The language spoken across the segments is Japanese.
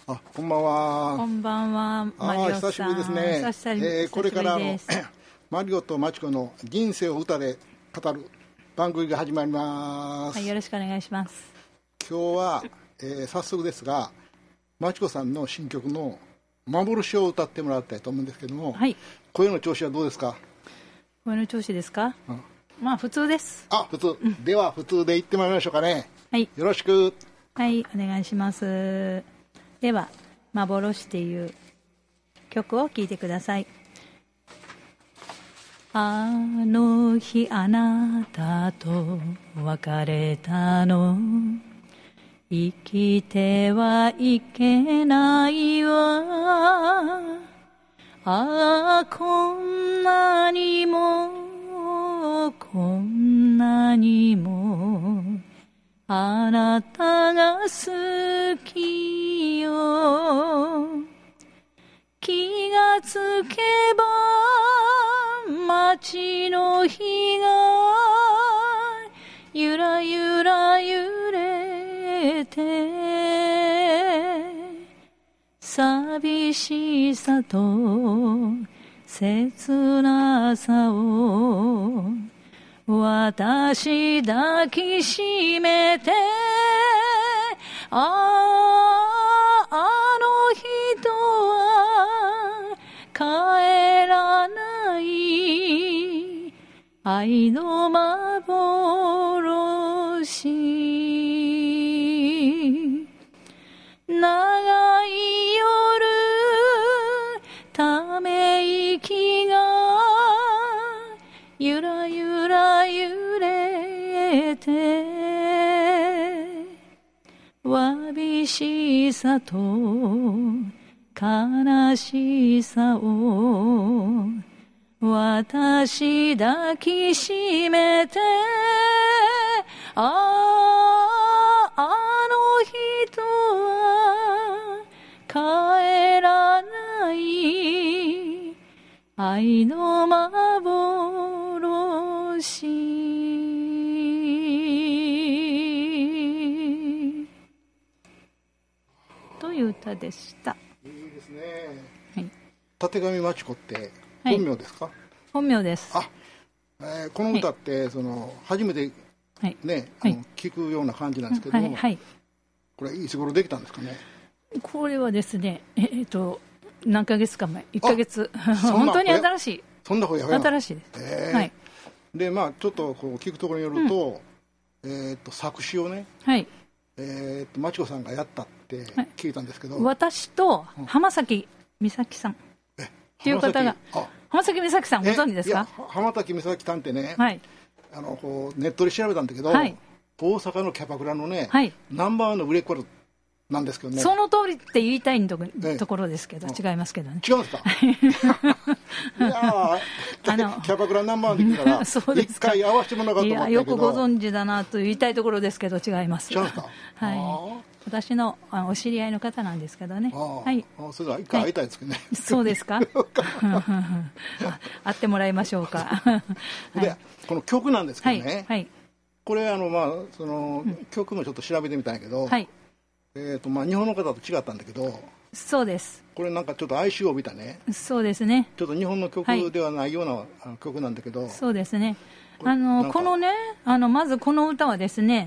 こんばんは。 こんばんは、マリオさん。 久しぶりですね。 久しぶりです。 これからマリオとマチコの人生を歌で語る番組が始まります。 はい、よろしくお願いします。 今日は、早速ですが、マチコさんの新曲の幻を歌ってもらいたいと思うんですけども、 はい、 声の調子はどうですか？ 声の調子ですか？まあ普通です。 普通、では普通で行ってまいりましょうかね。 はい、 よろしく。 はい、お願いします。では幻っていう曲を聴いてください。あの日あなたと別れたの、生きてはいけないわ。こんなにもこんなにもあなたが好きよ。気がつけば街の日がゆらゆら揺れて、寂しさと切なさを私抱きしめて、あの人は帰らない愛の幻。長い夜ため息がゆらゆら揺れて、わびしさと悲しさを私抱きしめて、あの人は帰らない愛の幻という歌でした。 いいですね。 はい、 立上マチコって本名ですか？はい、 本名です。 この歌って、初めてね、聞くような感じなんですけども、これいつ頃できたんですかね？ これはですね、何ヶ月か前、1ヶ月本当に新しい。 そんな新しいです。はい、 でちょっとこう聞くところによると、作詞をね、マチコさんがやったって聞いたんですけど、 私と浜崎美咲さんっていう方が、浜崎美咲さんご存知ですか？ 浜崎美咲さんってね、こうネットで調べたんだけど、大阪のキャバクラのね、ナンバーワンの売れっ子なんですけどね。 その通りって言いたいところですけど、違いますけどね。 違うんですか？いやキャバクラナンバーワンで聞いたら一回合わせてもらおうかと思ったけど、 よくご存知だなと言いたいところですけど、違います。 違うんですか？ 私のお知り合いの方なんですけどね。 それでは一回会いたいですけどね。 そうですか？会ってもらいましょうか。 でこの曲なんですけどね、これその曲もちょっと調べてみたんやけど、日本の方と違ったんだけど、 そうです。 これなんかちょっと哀愁を帯びたね。 そうですね。 ちょっと日本の曲ではないような曲なんだけど。 そうですね。このね、まずこの歌はですね、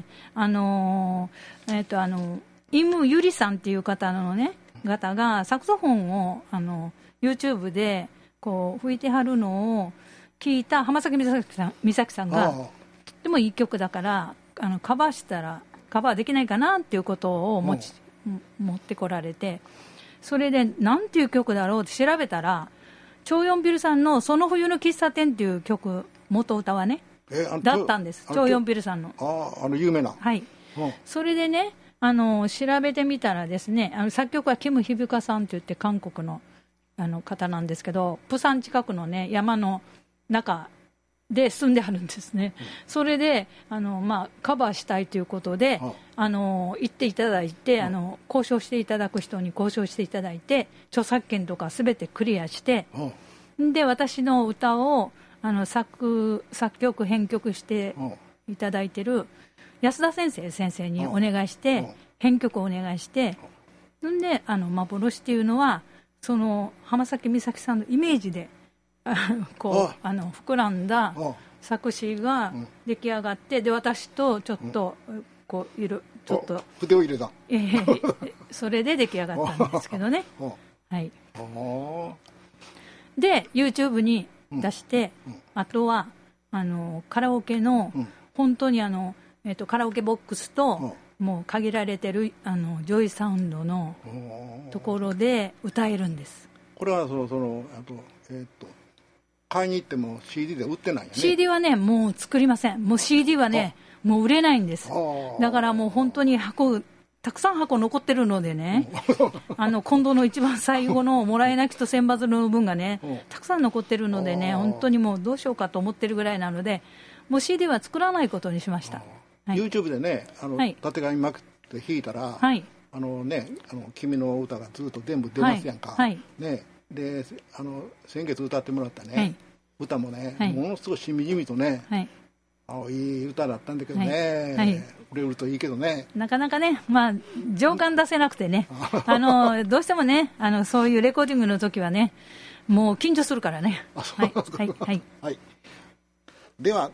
イムユリさんっていう方がサクソフォンをYouTube でこう吹いてはるのを聞いた浜崎美咲さんが、とってもいい曲だからカバーできないかなっていうことを持ってこられて、それでなんていう曲だろうって調べたら、チョーヨンビルさんのその冬の喫茶店っていう曲、元歌はね、だったんです。チョーヨンビルさんの。 有名な。 それでね、調べてみたらですね、作曲はキム・ヒビカさんといって韓国の方なんですけど、プサン近くのね、山の中で住んではるんですね。それでカバーしたいということで、行っていただいて、交渉していただく人に交渉していただいて、著作権とかすべてクリアして、で私の歌を作曲編曲していただいてる安田先生にお願いして、編曲をお願いしてで幻っていうのはその浜崎美咲さんのイメージでこう膨らんだ作詞が出来上がって、で私とちょっとこうちょっと筆を入れたそれで出来上がったんですけどねはい、で YouTube に出して、あとはカラオケの、本当にカラオケボックスと、もう限られてるジョイサウンドのところで歌えるんです。 これは買いに行っても CD で売ってないよね。 CD はねもう作りません。もう CD はねもう売れないんです。だからもう本当にたくさん箱残ってるのでね今度の一番最後のもらえなきと選抜の分がねたくさん残ってるのでね、本当にもうどうしようかと思ってるぐらいなので、もう CD は作らないことにしました。 YouTube でね縦紙巻くって弾いたら、君の歌がずっと全部出ますやんか、ね、で先月歌ってもらったね、歌もね、ものすごいしみじみとね、いい歌だったんだけどね、売れるといいけどね、 なかなかね、情感出せなくてねどうしてもねそういうレコーディングの時はねもう緊張するからね。 では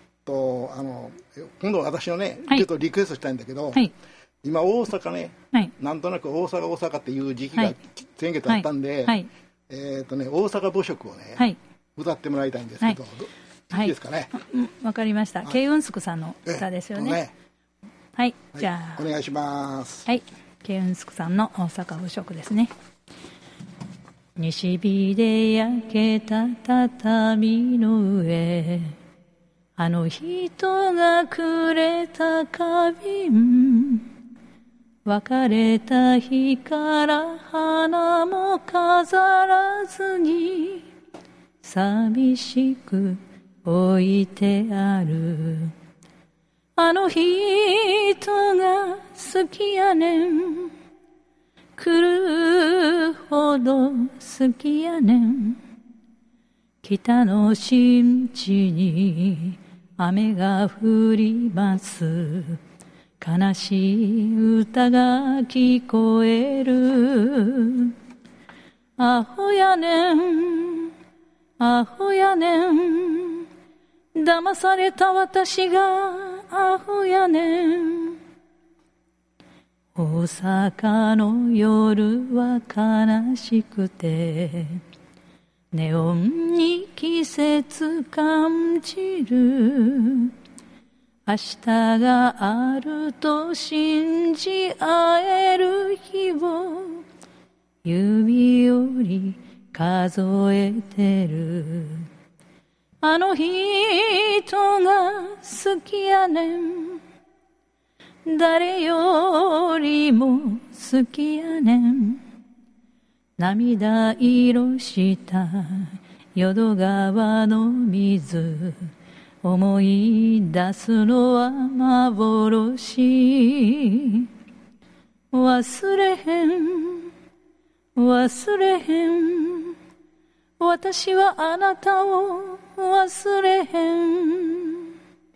今度私のね、ちょっとリクエストしたいんだけど、今大阪ね、なんとなく大阪っていう時期が先月あったんで、大阪母食をね、歌ってもらいたいんですけど、いいですかね。 わかりました。ケイウンスクさんの歌ですよね。じゃあお願いします。 ケイウンスクさんの大阪母食ですね。西日で焼けた畳の上、あの人がくれた花瓶、別れた日から花も飾らずに寂しく置いてある。あの人が好きやねん、来るほど好きやねん。北の新地に雨が降ります。悲しい歌が聞こえる。アホやねん、アホやねん。騙された私がアホやねん。大阪の夜は悲しくて、ネオンに季節感じる。明日があると信じ合える日を指折り数えてる。あの人が好きやねん、誰よりも好きやねん。涙色した淀川の水、思い出すのは幻。忘れへん、忘れへん。私はあなたを忘れへん。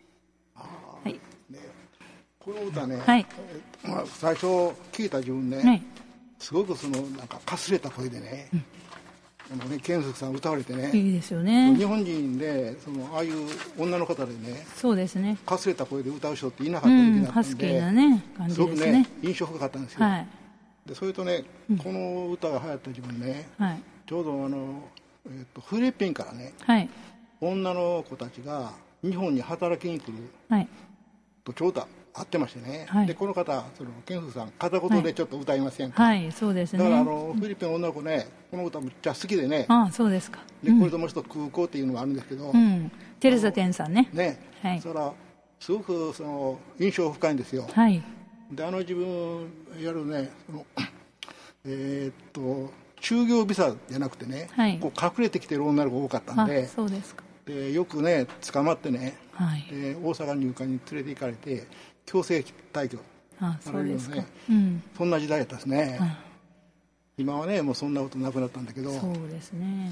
この歌ね、最初聞いた自分ね、すごくなんかかすれた声でね、ケンスクさん歌われてね、 いいですよね。 日本人でああいう女の方でね、 そうですね、 かすれた声で歌う人っていなかった時だったんで、 ハスキーなね感じですね。すごくね印象深かったんですよ。でそれとね、この歌が流行った自分ね、ちょうどフィリピンからね、女の子たちが日本に働きに来るとちょうど会ってましてね、でこの方ケンスクさん片言でちょっと歌いませんか。 そうですね。 だからフィリピンの女の子ね、この歌むっちゃ好きでね。 そうですか。 でこれともう一つ空港っていうのがあるんですけど、 テレサテンさんね。 それはすごく印象深いんですよ。で自分やるね就業ビザじゃなくてね、こう隠れてきてる女の子が多かったんで、 そうですか。 でよくね捕まってね、で大阪入管に連れて行かれて強制退去されるよね、そんな時代だったですね。今はねもうそんなことなくなったんだけど、 そうですね。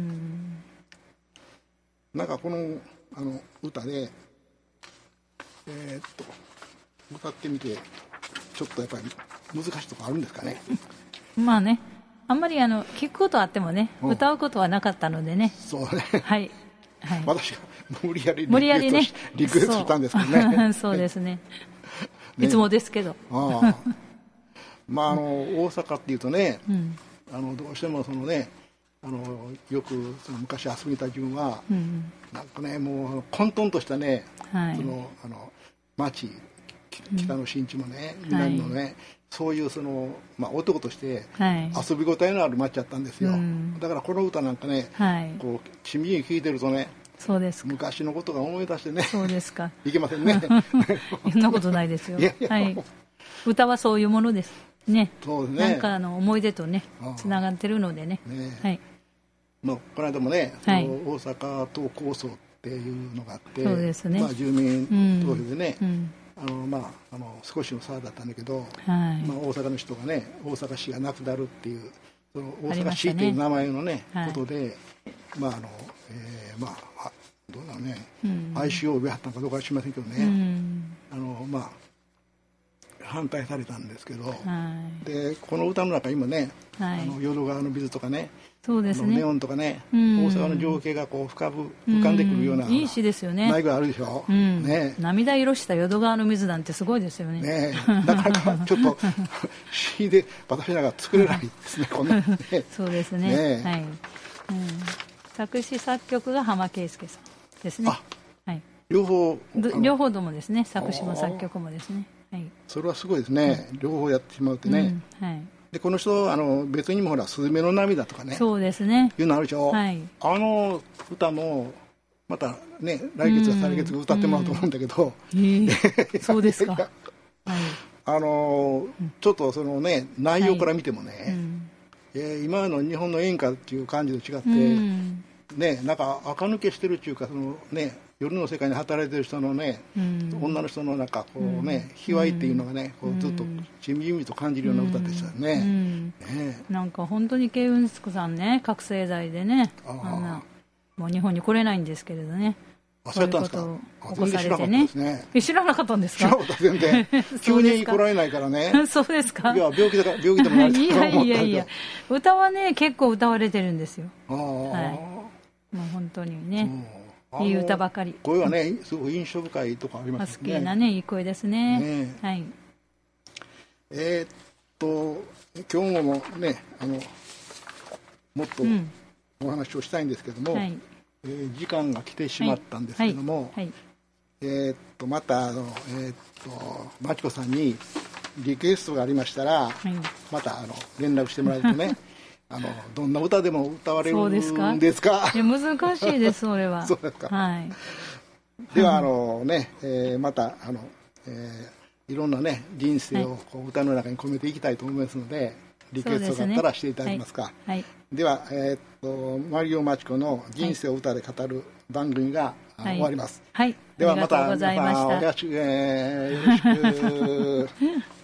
なんかこの歌で歌ってみてちょっとやっぱり難しいとこあるんですかね。 まあね、あんまり聞くことあってもね、歌うことはなかったのでね。 そうね。 はい。はい、 私が無理やりリクエストしたんですけどね。 そうですね。いつもですけど。 まあ大阪っていうとね、どうしてもそのね、よくその昔遊びにいた自分は、なんかね、もう混沌としたね、その町、北の新地もね、南のね、そういうその、男として遊び応えのある町だったんですよ。だからこの歌なんかね、こうしみじみ聴いてるとね、 そうですか、 昔のことが思い出してね、 そうですか、 いけませんね。 そんなことないですよ。はい、歌はそういうものですね。 そうですね。 なんか思い出とね、つながってるのでね。はい。 この間もね、大阪都構想っていうのがあって、 そうですね。 住民投票でね、少しの差だったんだけど、大阪の人がね、大阪市がなくなるっていう、その大阪市っていう名前のね、ことで、どうだろうね、哀愁を帯びはったのかどうかは知りませんけどね、反対されたんですけど、でこの歌の中今ね、淀川の水とかね、 そうですね、 ネオンとかね、大阪の情景がこう浮かんでくるような、 いい詩ですよね。 内容あるでしょ。 涙色した淀川の水なんてすごいですよね。 なかなかちょっと詩で私らが作れないですね、こんなね。 そうですね。はい。作詞作曲が浜圭介さんですね。はい。両方ともですね、作詞も作曲もですね。はい。それはすごいですね。両方やってしまうってね。はい。でこの人別にもほら「すずめの涙」とかね、 そうですね、 いうのあるでしょ。はい、歌もまたね、来月か再来月か歌ってもらうと思うんだけど、 そうですか。はい、 ちょっとそのね、内容から見てもね、今の日本の演歌っていう感じと違って、ね、なんか垢抜けしてるっていうか、そのね、夜の世界に働いてる人のね、女の人のなんかこうね、卑猥っていうのがね、こうずっとしみじみと感じるような歌でしたよね。 なんか本当に慶雲助さんね、覚醒剤でね、もう日本に来れないんですけれどね。 そうやったんですか。 起こされてね。知らなかったんですか。 知らなかった、全然。急に来られないからね。 そうですか。 いや、病気でもないですか。 いや、歌はね、結構歌われてるんですよ。はい。もう本当にね。いい歌ばかり。 声はね、すごく印象深いとこありますね。 好きなね、いい声ですね。はい。 今日もね、もっとお話をしたいんですけども、時間が来てしまったんですけども、またまちこさんにリクエストがありましたら、また連絡してもらうとね、どんな歌でも歌われるんですか。 難しいです、それは。 そうですか。 はい。 ではまたいろんなね、人生をこう歌の中に込めていきたいと思いますので、リクエストがあったらしていただけますか。ではマリオマチコの人生を歌で語る番組が終わります。ではまた皆さんよろしく。